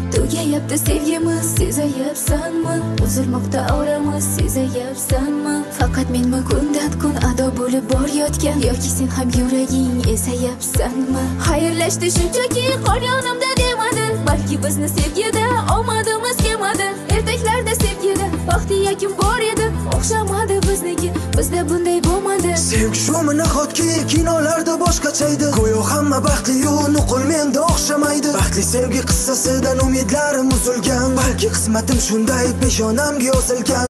Tugayapti sevgimiz, sezayapsanmi? Uzilmoqda oramiz, sezayapsanmi? Faqat menmi kundan kun ado bo'lib borayotgan, yoki sen ham yuraging esayapsanmi? Xayrlashdi shunchaki qor yonimda demadi, balki bizni sevgida omadimiz kelmadi. Ertaklarda sevgida baxti yakim bor edi, o'xshamadi bizniki, bizda bunday bo'lmadi. Sevgi shumi nahotki kinolarda boshqacha edi, go'yo hamma baxtli-yu nuqul menda o'xshamaydi. Baxtli sevgi qissasidan umidlarim uzilgan, balki qismatim shunday peshonamga yozilgan.